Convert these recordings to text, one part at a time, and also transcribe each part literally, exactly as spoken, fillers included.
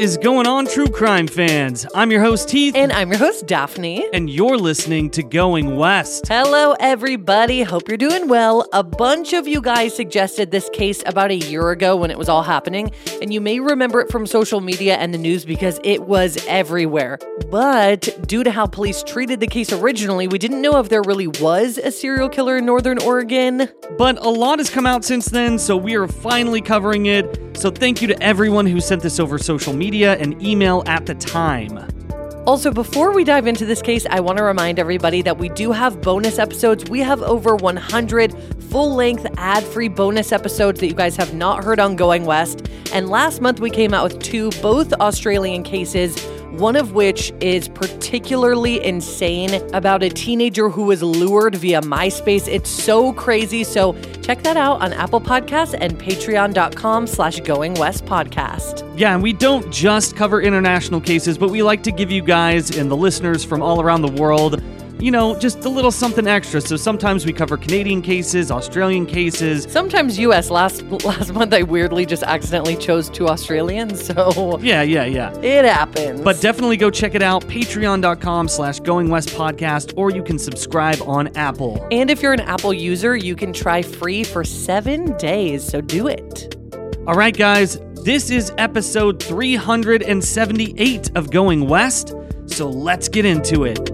is going on, true crime fans? I'm your host, Heath. And I'm your host, Daphne. And you're listening to Going West. Hello, everybody. Hope you're doing well. A bunch of you guys suggested this case about a year ago when it was all happening, and you may remember it from social media and the news because it was everywhere. But due to how police treated the case originally, we didn't know if there really was a serial killer in Northern Oregon. But a lot has come out since then, so we are finally covering it. So thank you to everyone who sent this over social media and email at the time. Also, before we dive into this case, I want to remind everybody that we do have bonus episodes. We have over one hundred full-length, ad-free bonus episodes that you guys have not heard on Going West. And last month, we came out with two, both Australian cases, one of which is particularly insane about a teenager who was lured via MySpace. It's so crazy. So check that out on Apple Podcasts and patreon.com slash Going West Podcast. Yeah, and we don't just cover international cases, but we like to give you guys and the listeners from all around the world, you know, just a little something extra. So sometimes we cover Canadian cases, Australian cases. Sometimes U S. Last last month, I weirdly just accidentally chose two Australians, so... Yeah, yeah, yeah. It happens. But definitely go check it out, patreon.com slash Going West Podcast, or you can subscribe on Apple. And if you're an Apple user, you can try free for seven days, so do it. All right, guys, this is episode three hundred seventy-eight of Going West, so let's get into it.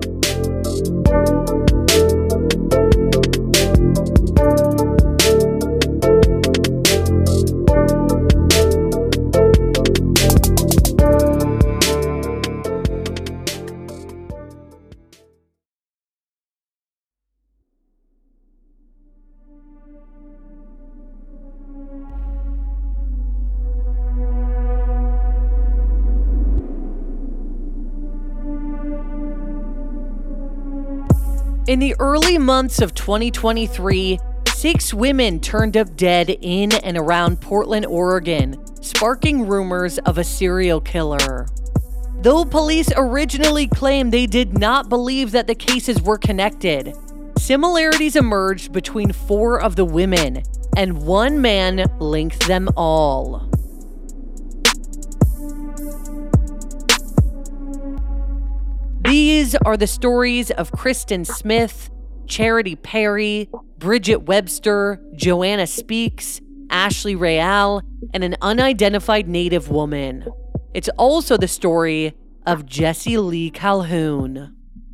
In the early months of twenty twenty-three, six women turned up dead in and around Portland, Oregon, sparking rumors of a serial killer. Though police originally claimed they did not believe that the cases were connected, similarities emerged between four of the women, and one man linked them all. These are the stories of Kristen Smith, Charity Perry, Bridget Webster, Joanna Speaks, Ashley Real, and an unidentified Native woman. It's also the story of Jesse Lee Calhoun.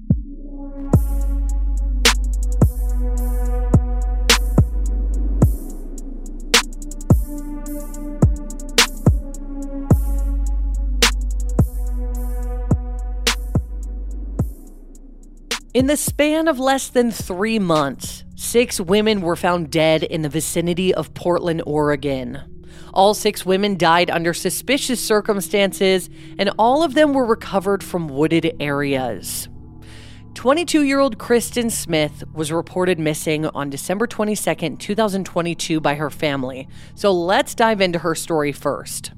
In the span of less than three months, six women were found dead in the vicinity of Portland, Oregon. All six women died under suspicious circumstances, and all of them were recovered from wooded areas. twenty-two-year-old Kristen Smith was reported missing on December twenty-second, twenty twenty-two by her family. So let's dive into her story first.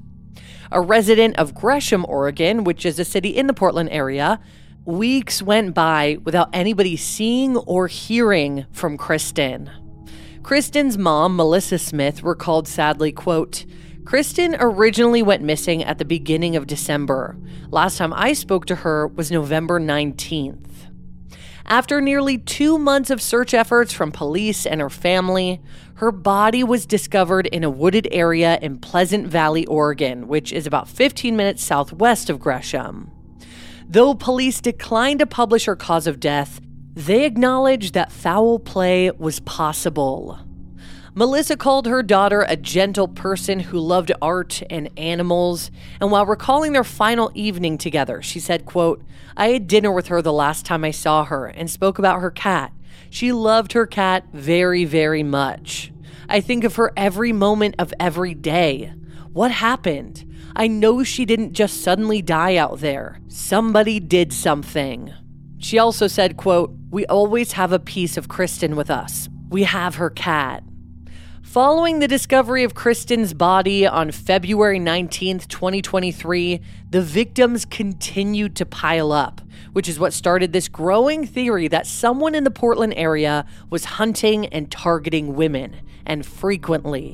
A resident of Gresham, Oregon, which is a city in the Portland area, weeks went by without anybody seeing or hearing from Kristen. Kristen's mom, Melissa Smith, recalled sadly, quote, "Kristen originally went missing at the beginning of December. Last time I spoke to her was November nineteenth. After nearly two months of search efforts from police and her family, her body was discovered in a wooded area in Pleasant Valley, Oregon, which is about fifteen minutes southwest of Gresham. Though police declined to publish her cause of death, they acknowledged that foul play was possible. Melissa called her daughter a gentle person who loved art and animals, and while recalling their final evening together, she said, quote, "I had dinner with her the last time I saw her and spoke about her cat. She loved her cat very, very much. I think of her every moment of every day. What happened? I know she didn't just suddenly die out there. Somebody did something." She also said, quote, "We always have a piece of Kristen with us. We have her cat." Following the discovery of Kristen's body on February nineteenth, twenty twenty-three, the victims continued to pile up, which is what started this growing theory that someone in the Portland area was hunting and targeting women, and frequently.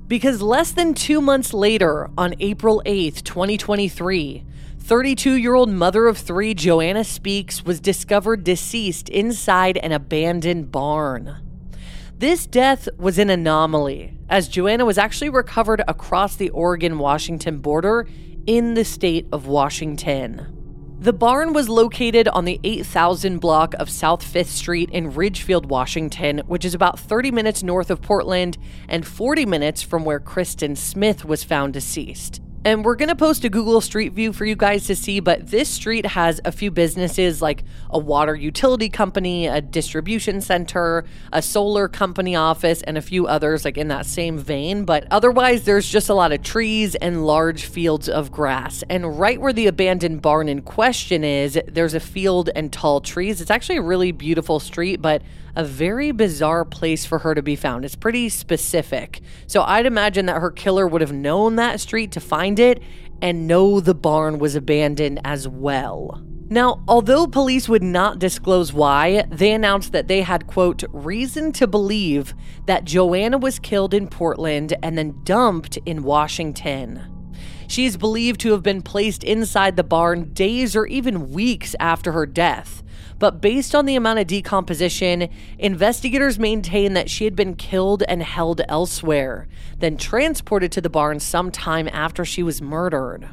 Because less than two months later, on April eighth, twenty twenty-three, thirty-two-year-old mother of three Joanna Speaks was discovered deceased inside an abandoned barn. This death was an anomaly, as Joanna was actually recovered across the Oregon-Washington border in the state of Washington. The barn was located on the eight thousand block of South fifth Street in Ridgefield, Washington, which is about thirty minutes north of Portland and forty minutes from where Kristen Smith was found deceased. And we're going to post a Google Street View for you guys to see, but this street has a few businesses like a water utility company, a distribution center, a solar company office, and a few others like in that same vein. But otherwise, there's just a lot of trees and large fields of grass. And right where the abandoned barn in question is, there's a field and tall trees. It's actually a really beautiful street, but a very bizarre place for her to be found. It's pretty specific. So I'd imagine that her killer would have known that street to find it and know the barn was abandoned as well. Now, although police would not disclose why, they announced that they had, quote, reason to believe that Joanna was killed in Portland and then dumped in Washington. She's believed to have been placed inside the barn days or even weeks after her death. But based on the amount of decomposition, investigators maintain that she had been killed and held elsewhere, then transported to the barn sometime after she was murdered.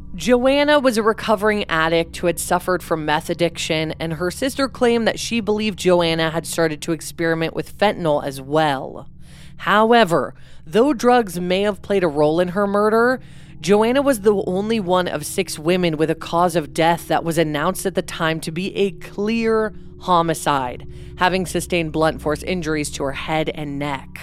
Joanna was a recovering addict who had suffered from meth addiction, and her sister claimed that she believed Joanna had started to experiment with fentanyl as well. However, though drugs may have played a role in her murder, Joanna was the only one of six women with a cause of death that was announced at the time to be a clear homicide, having sustained blunt force injuries to her head and neck.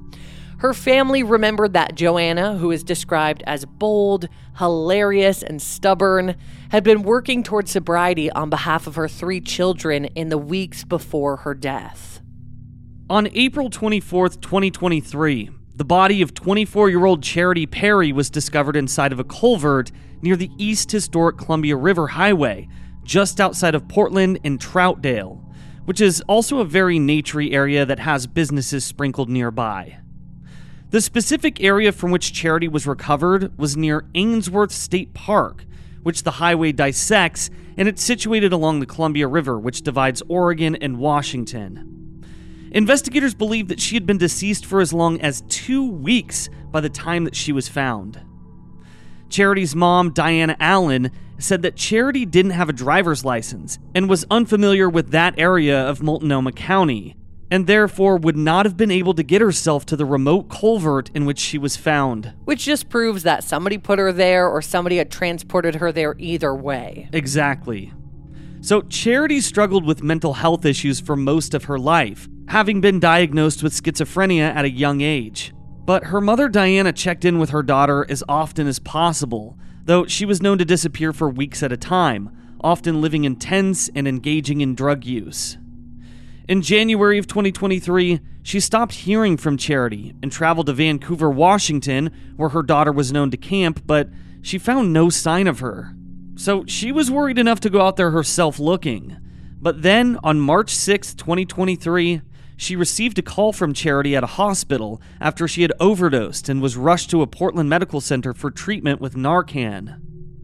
Her family remembered that Joanna, who is described as bold, hilarious, and stubborn, had been working towards sobriety on behalf of her three children in the weeks before her death. On April twenty-fourth, twenty twenty-three, the body of twenty-four-year-old Charity Perry was discovered inside of a culvert near the East Historic Columbia River Highway, just outside of Portland and Troutdale, which is also a very naturey area that has businesses sprinkled nearby. The specific area from which Charity was recovered was near Ainsworth State Park, which the highway dissects, and it's situated along the Columbia River, which divides Oregon and Washington. Investigators believe that she had been deceased for as long as two weeks by the time that she was found. Charity's mom, Diana Allen, said that Charity didn't have a driver's license and was unfamiliar with that area of Multnomah County, and therefore would not have been able to get herself to the remote culvert in which she was found. Which just proves that somebody put her there or somebody had transported her there either way. Exactly. So Charity struggled with mental health issues for most of her life, having been diagnosed with schizophrenia at a young age. But her mother Diana checked in with her daughter as often as possible, though she was known to disappear for weeks at a time, often living in tents and engaging in drug use. In January of twenty twenty-three, she stopped hearing from Charity and traveled to Vancouver, Washington, where her daughter was known to camp, but she found no sign of her. So she was worried enough to go out there herself looking. But then, on March sixth, twenty twenty-three, she received a call from Charity at a hospital after she had overdosed and was rushed to a Portland medical center for treatment with Narcan.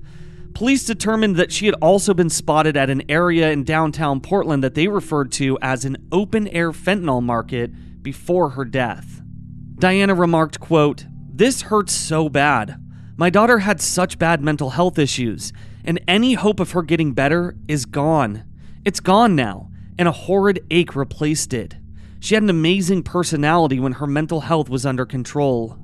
Police determined that she had also been spotted at an area in downtown Portland that they referred to as an open-air fentanyl market before her death. Diana remarked, quote, "This hurts so bad. My daughter had such bad mental health issues, and any hope of her getting better is gone. It's gone now, and a horrid ache replaced it. She had an amazing personality when her mental health was under control."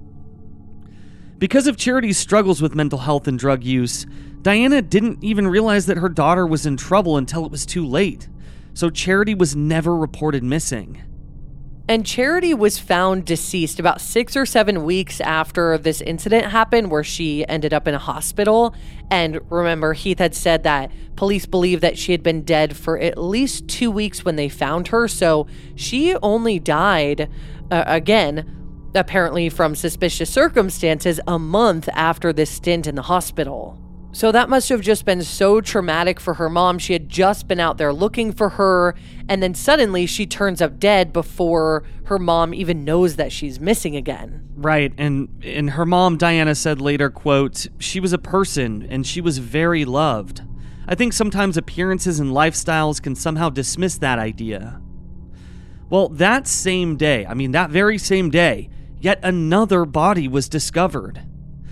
Because of Charity's struggles with mental health and drug use, Diana didn't even realize that her daughter was in trouble until it was too late, so Charity was never reported missing. And Charity was found deceased about six or seven weeks after this incident happened where she ended up in a hospital. And remember, Heath had said that police believe that she had been dead for at least two weeks when they found her. So she only died, uh, again, apparently from suspicious circumstances, a month after this stint in the hospital. So that must have just been so traumatic for her mom. She had just been out there looking for her, and then suddenly she turns up dead before her mom even knows that she's missing again. Right, and, and her mom, Diana, said later, quote, "She was a person, and she was very loved. I think sometimes appearances and lifestyles can somehow dismiss that idea." Well, that same day, I mean, that very same day, yet another body was discovered.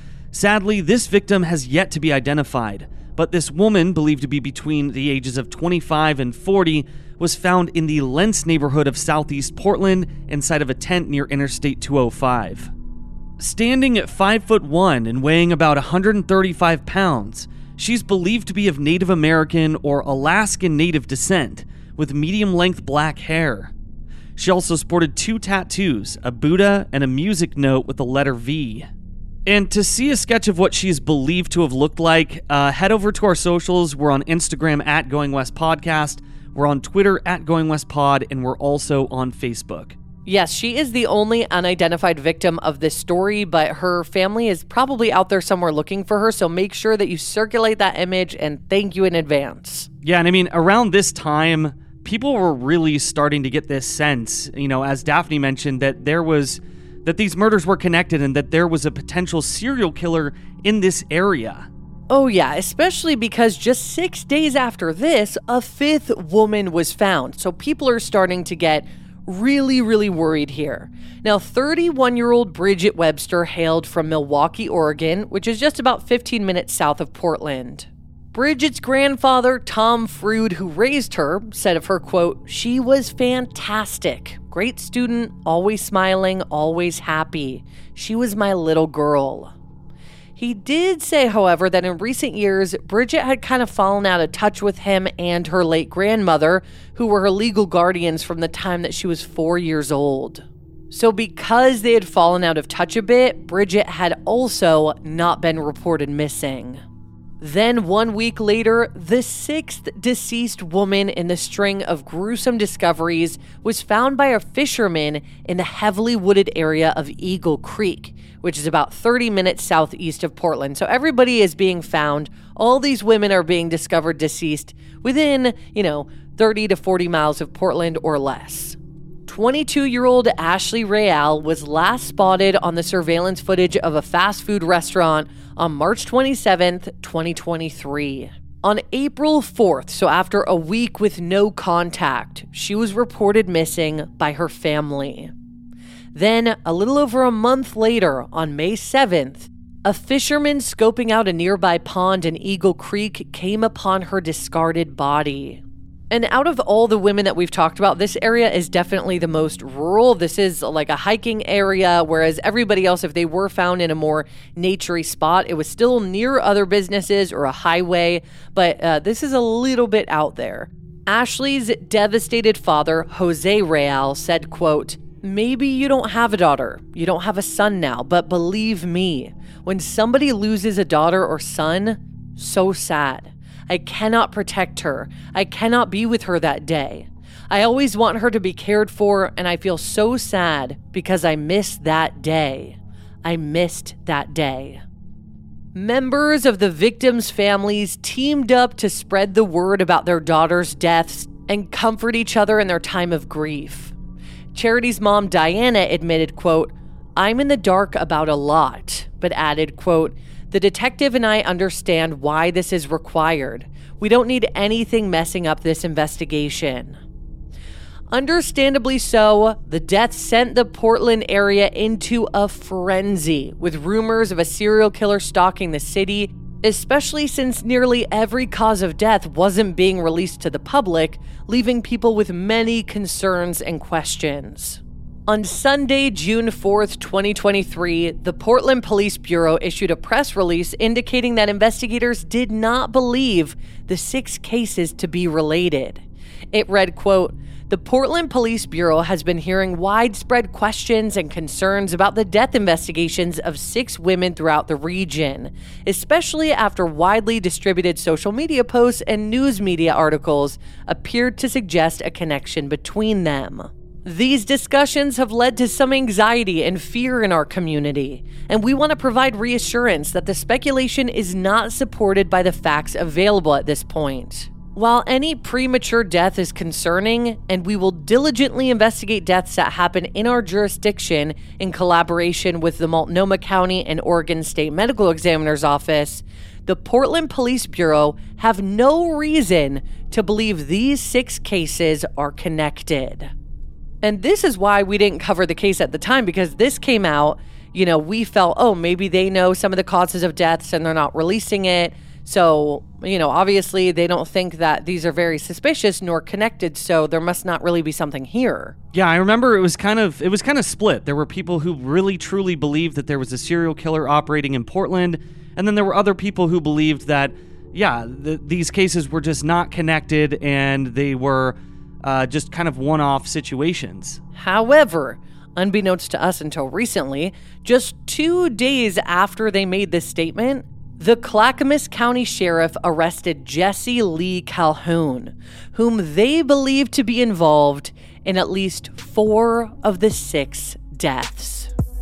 Sadly, this victim has yet to be identified, but this woman, believed to be between the ages of twenty-five and forty, was found in the Lentz neighborhood of southeast Portland inside of a tent near Interstate two oh five. Standing at five foot one and weighing about one hundred thirty-five pounds, she's believed to be of Native American or Alaskan Native descent, with medium-length black hair. She also sported two tattoos, a Buddha and a music note with the letter V. And to see a sketch of what she's believed to have looked like, uh, head over to our socials. We're on Instagram at Going West Podcast. We're on Twitter at Going West Pod, and we're also on Facebook. Yes, she is the only unidentified victim of this story, but her family is probably out there somewhere looking for her, so make sure that you circulate that image, and thank you in advance. Yeah, and I mean, around this time, people were really starting to get this sense, you know, as Daphne mentioned, that there was... that these murders were connected and that there was a potential serial killer in this area. Oh yeah, especially because just six days after this, a fifth woman was found. So people are starting to get really, really worried here. Now, thirty-one-year-old Bridget Webster hailed from Milwaukie, Oregon, which is just about fifteen minutes south of Portland. Bridget's grandfather, Tom Frood, who raised her, said of her, quote, "She was fantastic. Great student, always smiling, always happy. She was my little girl." He did say, however, that in recent years, Bridget had kind of fallen out of touch with him and her late grandmother, who were her legal guardians from the time that she was four years old. So because they had fallen out of touch a bit, Bridget had also not been reported missing. Then one week later, the sixth deceased woman in the string of gruesome discoveries was found by a fisherman in the heavily wooded area of Eagle Creek, which is about thirty minutes southeast of Portland. So everybody is being found. All these women are being discovered deceased within, you know, thirty to forty miles of Portland or less. twenty-two-year-old Ashley Real was last spotted on the surveillance footage of a fast food restaurant on March twenty-seventh, twenty twenty-three. On April fourth, so after a week with no contact, she was reported missing by her family. Then, a little over a month later, on May seventh, a fisherman scoping out a nearby pond in Eagle Creek came upon her discarded body. And out of all the women that we've talked about, this area is definitely the most rural. This is like a hiking area, whereas everybody else, if they were found in a more naturey spot, it was still near other businesses or a highway, but uh, this is a little bit out there. Ashley's devastated father, Jose Real, said, quote, "Maybe you don't have a daughter, you don't have a son now, but believe me, when somebody loses a daughter or son, so sad. I cannot protect her. I cannot be with her that day. I always want her to be cared for, and I feel so sad because I missed that day. I missed that day." Members of the victims' families teamed up to spread the word about their daughters' deaths and comfort each other in their time of grief. Charity's mom, Diana, admitted, quote, "I'm in the dark about a lot," but added, quote, "The detective and I understand why this is required. We don't need anything messing up this investigation." Understandably so, the death sent the Portland area into a frenzy, with rumors of a serial killer stalking the city, especially since nearly every cause of death wasn't being released to the public, leaving people with many concerns and questions. On Sunday, June fourth, twenty twenty-three, the Portland Police Bureau issued a press release indicating that investigators did not believe the six cases to be related. It read, quote, "The Portland Police Bureau has been hearing widespread questions and concerns about the death investigations of six women throughout the region, especially after widely distributed social media posts and news media articles appeared to suggest a connection between them." These discussions have led to some anxiety and fear in our community, and we want to provide reassurance that the speculation is not supported by the facts available at this point. While any premature death is concerning, and we will diligently investigate deaths that happen in our jurisdiction in collaboration with the Multnomah County and Oregon State Medical Examiner's Office, the Portland Police Bureau have no reason to believe these six cases are connected. And this is why we didn't cover the case at the time, because this came out, you know, we felt, oh, maybe they know some of the causes of deaths and they're not releasing it. So, you know, obviously they don't think that these are very suspicious nor connected, so there must not really be something here. Yeah, I remember it was kind of it was kind of split. There were people who really truly believed that there was a serial killer operating in Portland, and then there were other people who believed that, yeah, the, these cases were just not connected and they were uh, just kind of one-off situations. However, unbeknownst to us until recently, just two days after they made this statement, the Clackamas County Sheriff arrested Jesse Lee Calhoun, whom they believe to be involved in at least four of the six deaths.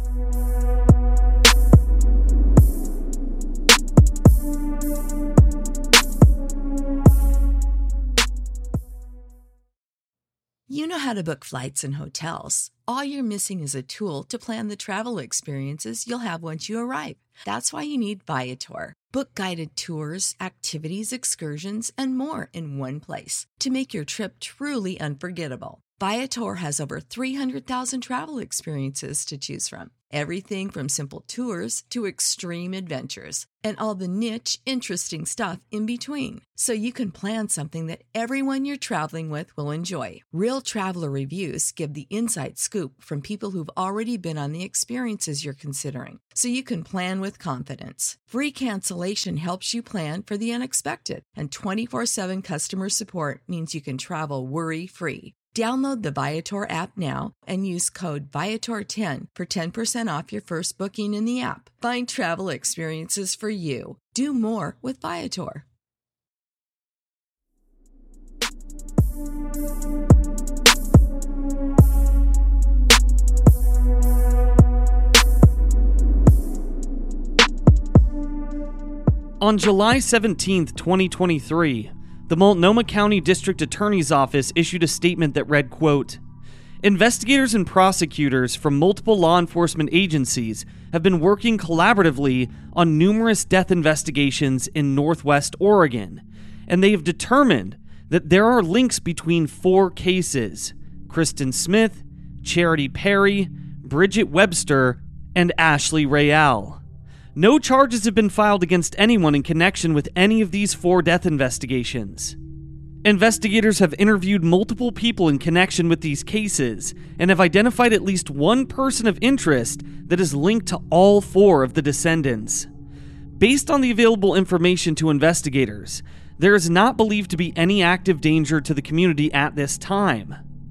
You know how to book flights and hotels. All you're missing is a tool to plan the travel experiences you'll have once you arrive. That's why you need Viator. Book guided tours, activities, excursions, and more in one place to make your trip truly unforgettable. Viator has over three hundred thousand travel experiences to choose from. Everything from simple tours to extreme adventures and all the niche, interesting stuff in between. So you can plan something that everyone you're traveling with will enjoy. Real traveler reviews give the inside scoop from people who've already been on the experiences you're considering. So you can plan with confidence. Free cancellation helps you plan for the unexpected. And twenty-four seven customer support means you can travel worry-free. Download the Viator app now and use code Viator ten for ten percent off your first booking in the app. Find travel experiences for you. Do more with Viator. On July seventeenth, twenty twenty-three, the Multnomah County District Attorney's Office issued a statement that read, quote, "Investigators and prosecutors from multiple law enforcement agencies have been working collaboratively on numerous death investigations in Northwest Oregon, and they have determined that there are links between four cases: Kristen Smith, Charity Perry, Bridget Webster, and Ashley Rayel. No charges have been filed against anyone in connection with any of these four death investigations. Investigators have interviewed multiple people in connection with these cases and have identified at least one person of interest that is linked to all four of the descendants. Based on the available information to investigators, there is not believed to be any active danger to the community at this time.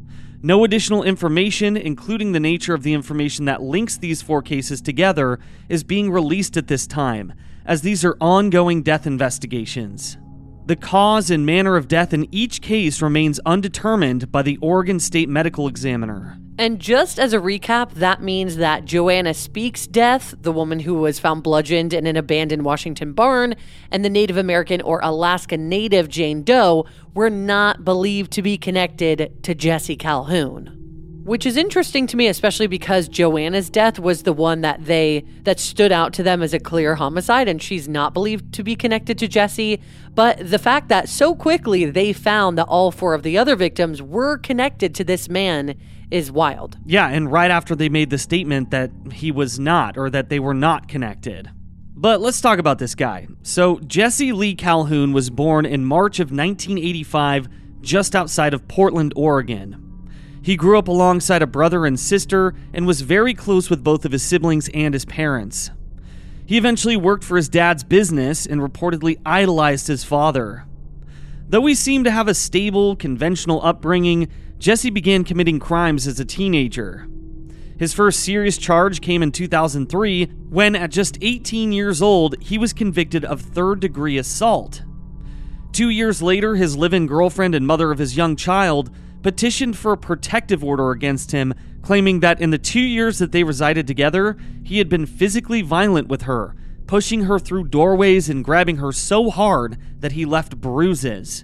No additional information, including the nature of the information that links these four cases together, is being released at this time, as these are ongoing death investigations. The cause and manner of death in each case remains undetermined by the Oregon State Medical Examiner." And just as a recap, that means that Joanna Speak's death, the woman who was found bludgeoned in an abandoned Washington barn, and the Native American or Alaska Native Jane Doe were not believed to be connected to Jesse Calhoun. Which is interesting to me, especially because Joanna's death was the one that they that stood out to them as a clear homicide, and she's not believed to be connected to Jesse. But the fact that so quickly they found that all four of the other victims were connected to this man is wild. Yeah, and right after they made the statement that he was not, or that they were not connected. But let's talk about this guy. So Jesse Lee Calhoun was born in March of nineteen eighty-five, just outside of Portland, Oregon. He grew up alongside a brother and sister and was very close with both of his siblings and his parents. He eventually worked for his dad's business and reportedly idolized his father. Though he seemed to have a stable, conventional upbringing, Jesse began committing crimes as a teenager. His first serious charge came in two thousand three, when at just eighteen years old, he was convicted of third-degree assault. Two years later, his live-in girlfriend and mother of his young child petitioned for a protective order against him, claiming that in the two years that they resided together, he had been physically violent with her, pushing her through doorways and grabbing her so hard that he left bruises.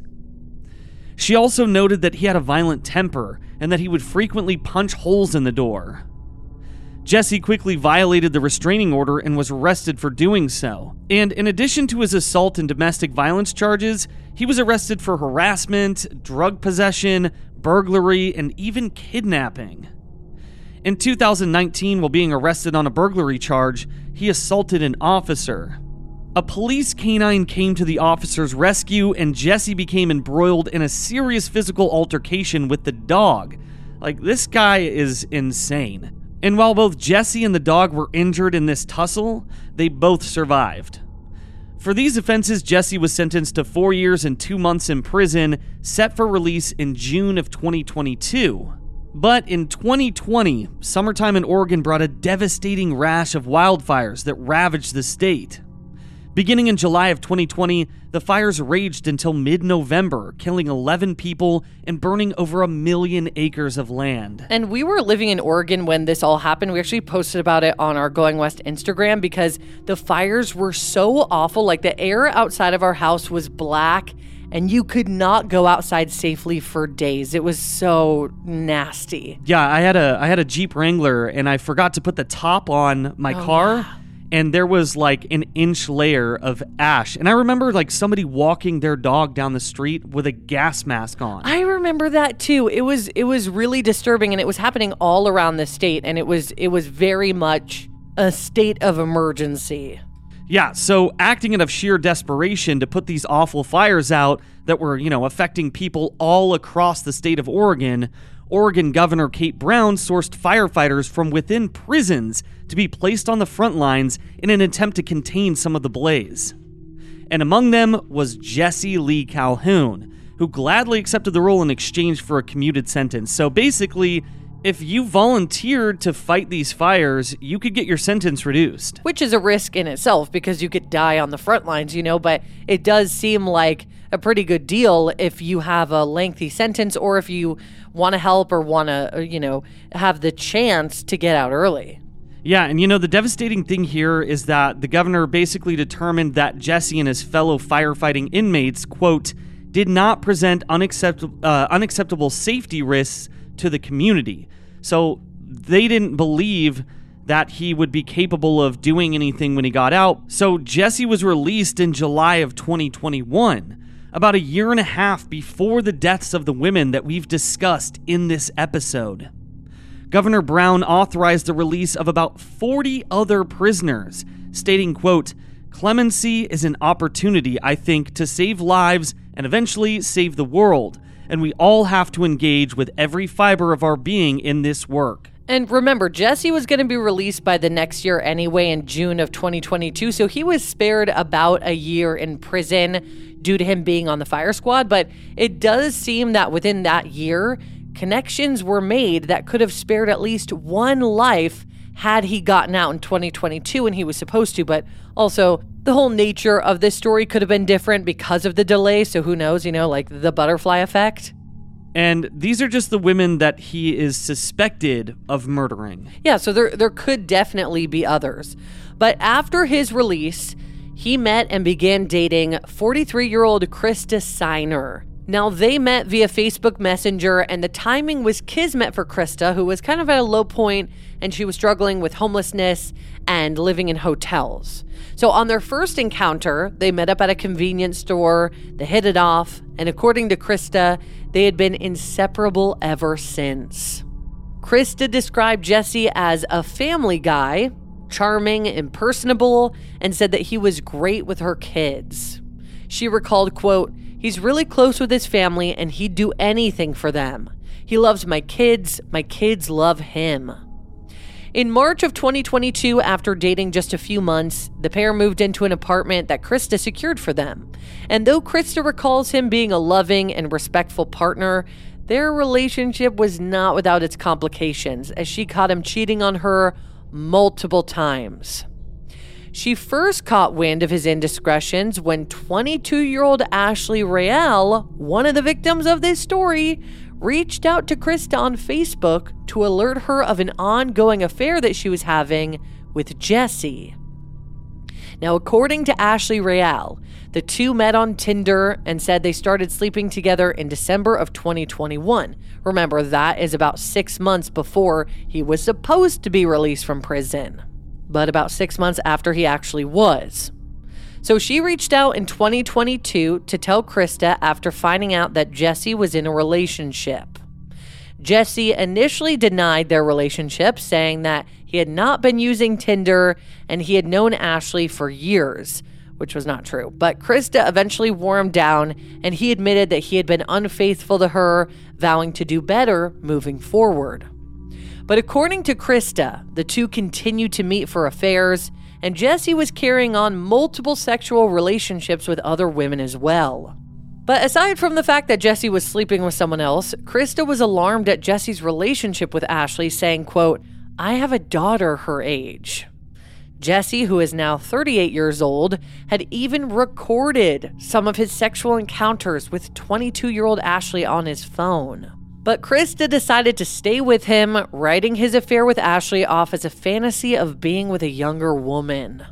She also noted that he had a violent temper and that he would frequently punch holes in the door. Jesse quickly violated the restraining order and was arrested for doing so. And in addition to his assault and domestic violence charges, he was arrested for harassment, drug possession, burglary, and even kidnapping. In two thousand nineteen, while being arrested on a burglary charge, he assaulted an officer. A police canine came to the officer's rescue, and Jesse became embroiled in a serious physical altercation with the dog. Like, this guy is insane. And while both Jesse and the dog were injured in this tussle, they both survived. For these offenses, Jesse was sentenced to four years and two months in prison, set for release in June of twenty twenty-two. But in twenty twenty, summertime in Oregon brought a devastating rash of wildfires that ravaged the state. Beginning in July of twenty twenty, the fires raged until mid-November, killing eleven people and burning over a million acres of land. And we were living in Oregon when this all happened. We actually posted about it on our Going West Instagram because the fires were so awful. Like, the air outside of our house was black and you could not go outside safely for days. It was so nasty. Yeah, I had a I had a Jeep Wrangler and I forgot to put the top on my oh, car. Yeah. And there was like an inch layer of ash. And I remember like somebody walking their dog down the street with a gas mask on. I remember that too. It was it was really disturbing, and it was happening all around the state, and it was it was very much a state of emergency. Yeah, so acting out of sheer desperation to put these awful fires out that were, you know, affecting people all across the state of Oregon, Oregon Governor Kate Brown sourced firefighters from within prisons to be placed on the front lines in an attempt to contain some of the blaze. And among them was Jesse Lee Calhoun, who gladly accepted the role in exchange for a commuted sentence. So basically, if you volunteered to fight these fires, you could get your sentence reduced. Which is a risk in itself because you could die on the front lines, you know, but it does seem like a pretty good deal if you have a lengthy sentence or if you want to help or want to, you know, have the chance to get out early. Yeah, and you know, the devastating thing here is that the governor basically determined that Jesse and his fellow firefighting inmates, quote, did not present unacceptable, uh, unacceptable safety risks to the community. So they didn't believe that he would be capable of doing anything when he got out. So Jesse was released in July of twenty twenty-one, about a year and a half before the deaths of the women that we've discussed in this episode. Governor Brown authorized the release of about forty other prisoners, stating, quote, clemency is an opportunity, I think, to save lives and eventually save the world, and we all have to engage with every fiber of our being in this work. And remember, Jesse was going to be released by the next year anyway in June of twenty twenty-two, so he was spared about a year in prison due to him being on the fire squad, but it does seem that within that year, connections were made that could have spared at least one life had he gotten out in twenty twenty-two and he was supposed to, but also the whole nature of this story could have been different because of the delay, so who knows, you know, like the butterfly effect. And these are just the women that he is suspected of murdering. Yeah, so there there could definitely be others. But after his release, he met and began dating forty-three-year-old Krista Signer. Now, they met via Facebook Messenger, and the timing was kismet for Krista, who was kind of at a low point, and she was struggling with homelessness and living in hotels. So on their first encounter, they met up at a convenience store, they hit it off, and according to Krista, they had been inseparable ever since. Krista described Jesse as a family guy, charming and personable, and said that he was great with her kids. She recalled, quote, he's really close with his family and he'd do anything for them. He loves my kids. My kids love him. In March of twenty twenty-two, after dating just a few months, the pair moved into an apartment that Krista secured for them. And though Krista recalls him being a loving and respectful partner, their relationship was not without its complications, as she caught him cheating on her multiple times. She first caught wind of his indiscretions when twenty-two-year-old Ashley Rael, one of the victims of this story, reached out to Krista on Facebook to alert her of an ongoing affair that she was having with Jesse. Now, according to Ashley Real, the two met on Tinder and said they started sleeping together in December of twenty twenty-one. Remember, that is about six months before he was supposed to be released from prison, but about six months after he actually was. So she reached out in twenty twenty-two to tell Krista after finding out that Jesse was in a relationship. Jesse initially denied their relationship, saying that he had not been using Tinder and he had known Ashley for years, which was not true. But Krista eventually wore him down and he admitted that he had been unfaithful to her, vowing to do better moving forward. But according to Krista, the two continued to meet for affairs, and Jesse was carrying on multiple sexual relationships with other women as well. But aside from the fact that Jesse was sleeping with someone else, Krista was alarmed at Jesse's relationship with Ashley, saying, quote, "I have a daughter her age." Jesse, who is now thirty-eight years old, had even recorded some of his sexual encounters with twenty-two-year-old Ashley on his phone. But Krista decided to stay with him, writing his affair with Ashley off as a fantasy of being with a younger woman.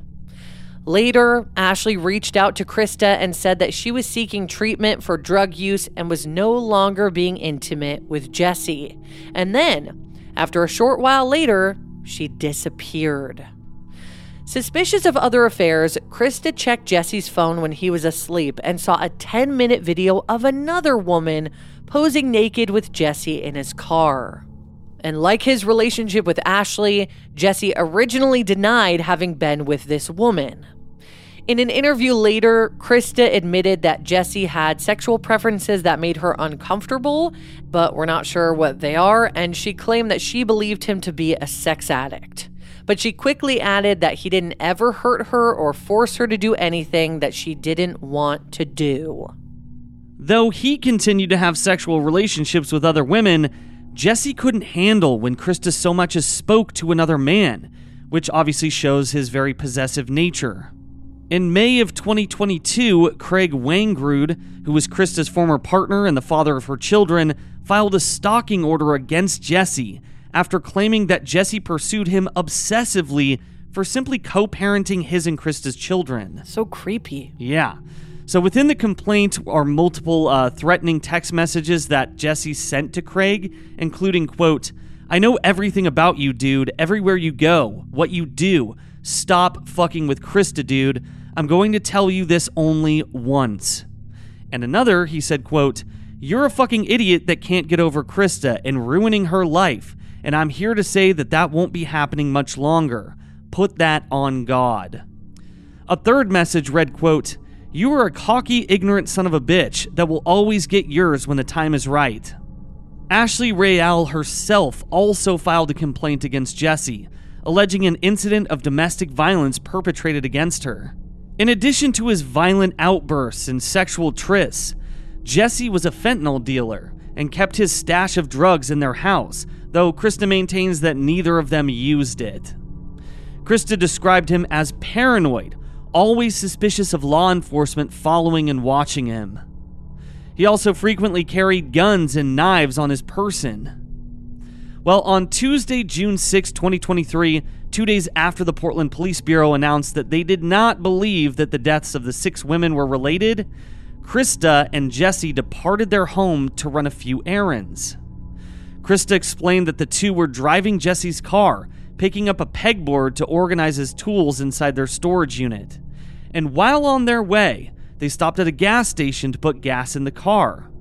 Later, Ashley reached out to Krista and said that she was seeking treatment for drug use and was no longer being intimate with Jesse. And then, after a short while later, she disappeared. Suspicious of other affairs, Krista checked Jesse's phone when he was asleep and saw a ten-minute video of another woman posing naked with Jesse in his car. And like his relationship with Ashley, Jesse originally denied having been with this woman. In an interview later, Krista admitted that Jesse had sexual preferences that made her uncomfortable, but we're not sure what they are, and she claimed that she believed him to be a sex addict. But she quickly added that he didn't ever hurt her or force her to do anything that she didn't want to do. Though he continued to have sexual relationships with other women, Jesse couldn't handle when Krista so much as spoke to another man, which obviously shows his very possessive nature. In May of twenty twenty-two, Craig Wangrud, who was Krista's former partner and the father of her children, filed a stalking order against Jesse after claiming that Jesse pursued him obsessively for simply co-parenting his and Krista's children. So creepy. Yeah. So within the complaint are multiple uh, threatening text messages that Jesse sent to Craig, including, quote, "I know everything about you, dude, everywhere you go, what you do. Stop fucking with Krista, dude. I'm going to tell you this only once." And another, he said, quote, "You're a fucking idiot that can't get over Krista and ruining her life, and I'm here to say that that won't be happening much longer. Put that on God." A third message read, quote, "You are a cocky, ignorant son of a bitch that will always get yours when the time is right." Ashley Real herself also filed a complaint against Jesse, alleging an incident of domestic violence perpetrated against her. In addition to his violent outbursts and sexual trysts, Jesse was a fentanyl dealer and kept his stash of drugs in their house, though Krista maintains that neither of them used it. Krista described him as paranoid, always suspicious of law enforcement following and watching him. He also frequently carried guns and knives on his person. Well, on Tuesday, June sixth, twenty twenty-three, two days after the Portland Police Bureau announced that they did not believe that the deaths of the six women were related, Krista and Jesse departed their home to run a few errands. Krista explained that the two were driving Jesse's car, picking up a pegboard to organize his tools inside their storage unit. And while on their way, they stopped at a gas station to put gas in the car.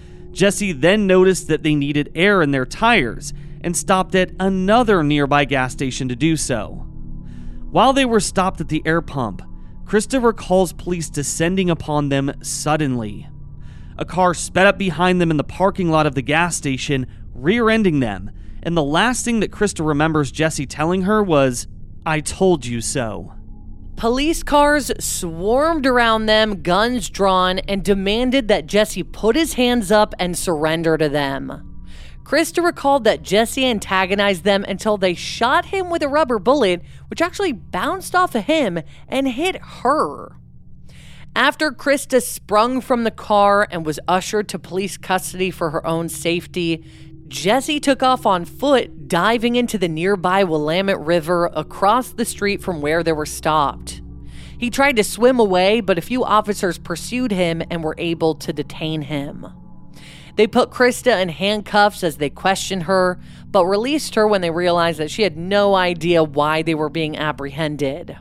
Jesse then noticed that they needed air in their tires and stopped at another nearby gas station to do so. While they were stopped at the air pump, Krista recalls police descending upon them suddenly. A car sped up behind them in the parking lot of the gas station, rear-ending them, and the last thing that Krista remembers Jesse telling her was, "I told you so." Police cars swarmed around them, guns drawn, and demanded that Jesse put his hands up and surrender to them. Krista recalled that Jesse antagonized them until they shot him with a rubber bullet, which actually bounced off of him and hit her. After Krista sprung from the car and was ushered to police custody for her own safety, Jesse took off on foot, diving into the nearby Willamette River across the street from where they were stopped. He tried to swim away, but a few officers pursued him and were able to detain him. They put Krista in handcuffs as they questioned her, but released her when they realized that she had no idea why they were being apprehended.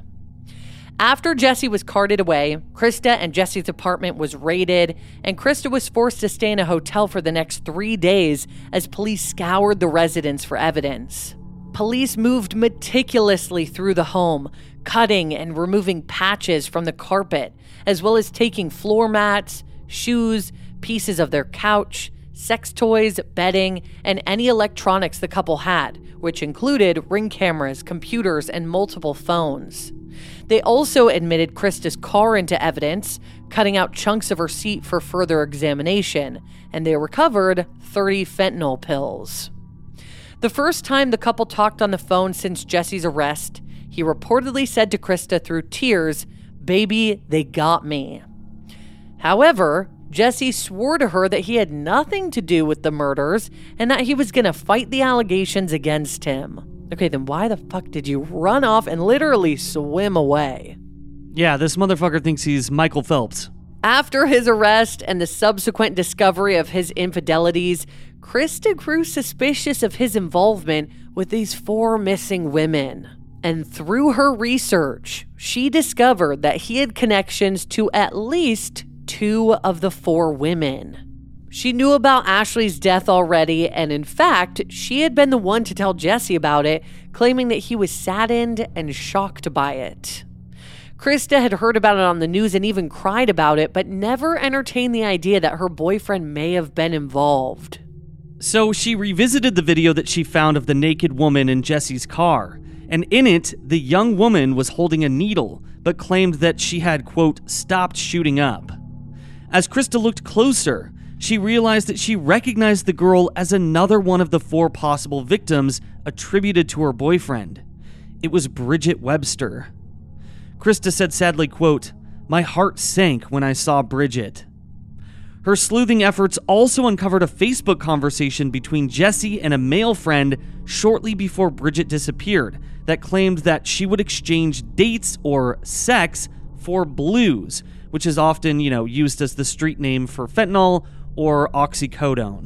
After Jesse was carted away, Krista and Jesse's apartment was raided, and Krista was forced to stay in a hotel for the next three days as police scoured the residence for evidence. Police moved meticulously through the home, cutting and removing patches from the carpet, as well as taking floor mats, shoes, pieces of their couch, sex toys, bedding, and any electronics the couple had, which included ring cameras, computers, and multiple phones. They also admitted Krista's car into evidence, cutting out chunks of her seat for further examination, and they recovered thirty fentanyl pills. The first time the couple talked on the phone since Jesse's arrest, he reportedly said to Krista through tears, "Baby, they got me." However, Jesse swore to her that he had nothing to do with the murders and that he was going to fight the allegations against him. Okay, then why the fuck did you run off and literally swim away? Yeah, this motherfucker thinks he's Michael Phelps. After his arrest and the subsequent discovery of his infidelities, Krista grew suspicious of his involvement with these four missing women. And through her research, she discovered that he had connections to at least two of the four women. She knew about Ashley's death already, and in fact, she had been the one to tell Jesse about it, claiming that he was saddened and shocked by it. Krista had heard about it on the news and even cried about it, but never entertained the idea that her boyfriend may have been involved. So she revisited the video that she found of the naked woman in Jesse's car, and in it, the young woman was holding a needle, but claimed that she had, quote, stopped shooting up. As Krista looked closer, she realized that she recognized the girl as another one of the four possible victims attributed to her boyfriend. It was Bridget Webster. Krista said sadly, quote, "My heart sank when I saw Bridget." Her sleuthing efforts also uncovered a Facebook conversation between Jesse and a male friend shortly before Bridget disappeared that claimed that she would exchange dates or sex for blues, which is often, you know, used as the street name for fentanyl or oxycodone.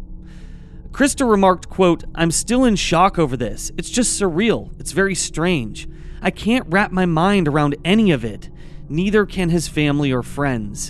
Krista remarked, quote, "I'm still in shock over this. It's just surreal. It's very strange. I can't wrap my mind around any of it. Neither can his family or friends."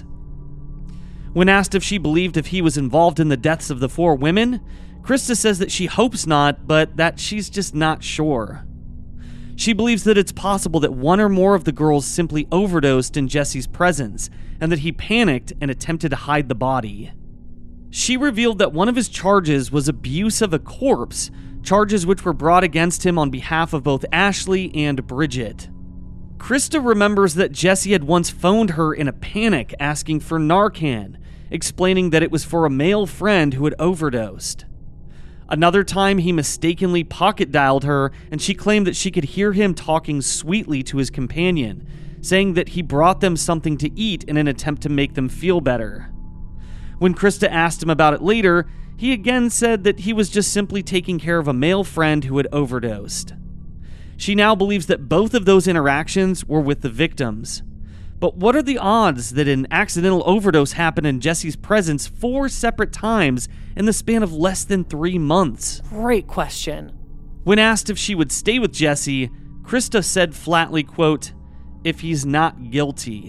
When asked if she believed if he was involved in the deaths of the four women, Krista says that she hopes not, but that she's just not sure. She believes that it's possible that one or more of the girls simply overdosed in Jesse's presence, and that he panicked and attempted to hide the body. She revealed that one of his charges was abuse of a corpse, charges which were brought against him on behalf of both Ashley and Bridget. Krista remembers that Jesse had once phoned her in a panic asking for Narcan, explaining that it was for a male friend who had overdosed. Another time, he mistakenly pocket-dialed her, and she claimed that she could hear him talking sweetly to his companion, saying that he brought them something to eat in an attempt to make them feel better. When Krista asked him about it later, he again said that he was just simply taking care of a male friend who had overdosed. She now believes that both of those interactions were with the victims. But what are the odds that an accidental overdose happened in Jesse's presence four separate times in the span of less than three months? Great question. When asked if she would stay with Jesse, Krista said flatly, quote, "If he's not guilty."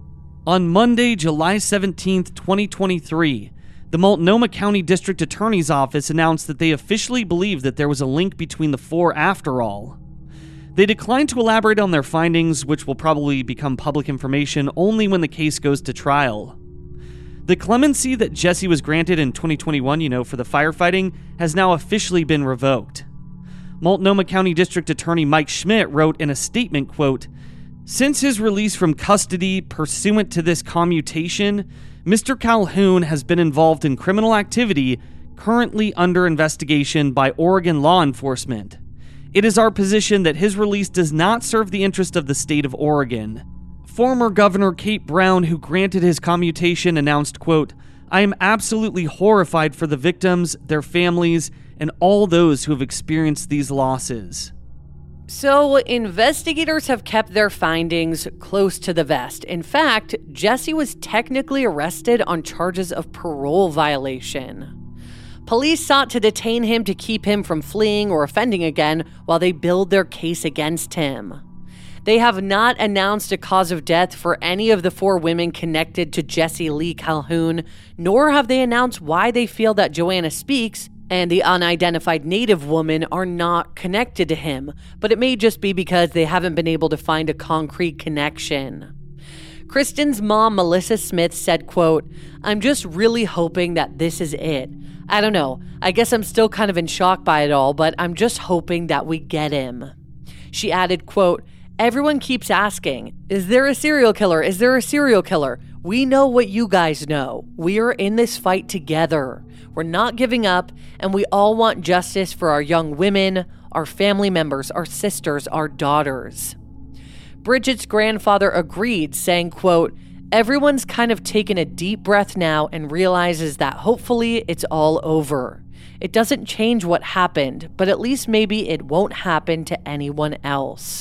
On Monday, July seventeenth, twenty twenty-three, the Multnomah County District Attorney's Office announced that they officially believed that there was a link between the four after all. They declined to elaborate on their findings, which will probably become public information only when the case goes to trial. The clemency that Jesse was granted in twenty twenty-one, you know, for the firefighting, has now officially been revoked. Multnomah County District Attorney Mike Schmidt wrote in a statement, quote, "Since his release from custody pursuant to this commutation, Mister Calhoun has been involved in criminal activity currently under investigation by Oregon law enforcement. It is our position that his release does not serve the interest of the state of Oregon. former Governor Kate Brown, who granted his commutation, announced, quote, "I am absolutely horrified for the victims, their families, and all those who have experienced these losses." So, investigators have kept their findings close to the vest. In fact, Jesse was technically arrested on charges of parole violation. Police sought to detain him to keep him from fleeing or offending again while they build their case against him. They have not announced a cause of death for any of the four women connected to Jesse Lee Calhoun, nor have they announced why they feel that Joanna Speaks and the unidentified Native woman are not connected to him, but it may just be because they haven't been able to find a concrete connection. Kristen's mom, Melissa Smith, said, quote, "I'm just really hoping that this is it. I don't know. I guess I'm still kind of in shock by it all, but I'm just hoping that we get him." She added, quote, "Everyone keeps asking, is there a serial killer? Is there a serial killer? We know what you guys know. We are in this fight together. We're not giving up, and we all want justice for our young women, our family members, our sisters, our daughters." Bridget's grandfather agreed, saying, quote, "Everyone's kind of taken a deep breath now and realizes that hopefully it's all over. It doesn't change what happened, but at least maybe it won't happen to anyone else."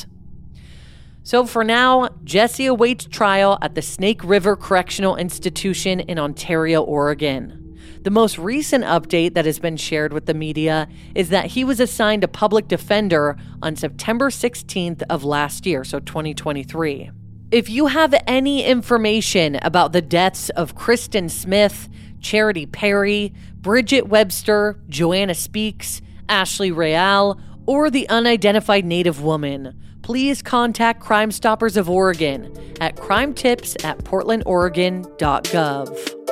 So for now, Jesse awaits trial at the Snake River Correctional Institution in Ontario, Oregon. The most recent update that has been shared with the media is that he was assigned a public defender on September sixteenth of last year, so twenty twenty-three. If you have any information about the deaths of Kristen Smith, Charity Perry, Bridget Webster, Joanna Speaks, Ashley Real, or the unidentified Native woman, please contact Crime Stoppers of Oregon at crimetips at portland oregon dot gov.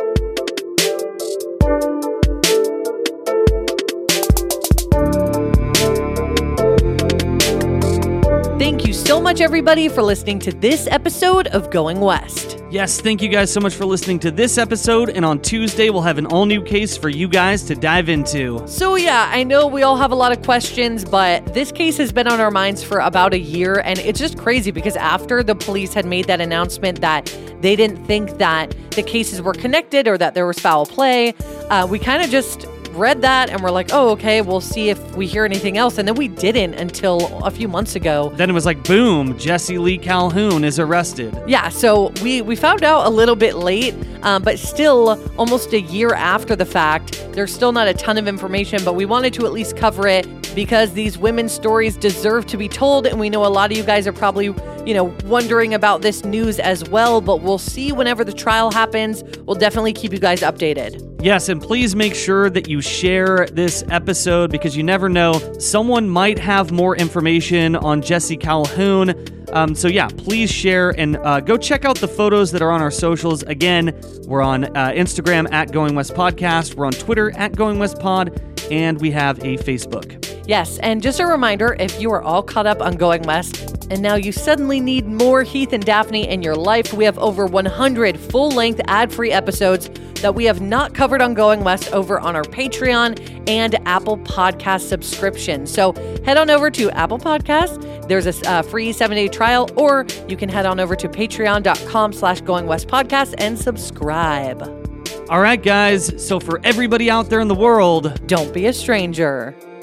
Thank you so much, everybody, for listening to this episode of Going West. Yes, thank you guys so much for listening to this episode, and on Tuesday we'll have an all-new case for you guys to dive into. So yeah, I know we all have a lot of questions, but this case has been on our minds for about a year, and it's just crazy because after the police had made that announcement that they didn't think that the cases were connected or that there was foul play, uh, we kind of just read that and we're like, oh, okay, we'll see if we hear anything else. And then we didn't until a few months ago. Then it was like, boom, Jesse Lee Calhoun is arrested. Yeah, so we, we found out a little bit late, um, but still almost a year after the fact. There's still not a ton of information, but we wanted to at least cover it because these women's stories deserve to be told. And we know a lot of you guys are probably, you know, wondering about this news as well, but we'll see whenever the trial happens. We'll definitely keep you guys updated. Yes, and please make sure that you share this episode because you never know, someone might have more information on Jesse Calhoun. Um, so yeah, please share and uh, go check out the photos that are on our socials. Again, we're on uh, Instagram at Going West Podcast. We're on Twitter at Going West Pod, and we have a Facebook. Yes, and just a reminder, if you are all caught up on Going West and now you suddenly need more Heath and Daphne in your life, we have over one hundred full-length ad-free episodes that we have not covered on Going West over on our Patreon and Apple Podcast subscription. So head on over to Apple Podcasts. There's a uh, free seven-day trial, or you can head on over to patreon.com slash Going West Podcast and subscribe. All right, guys. So for everybody out there in the world, don't be a stranger.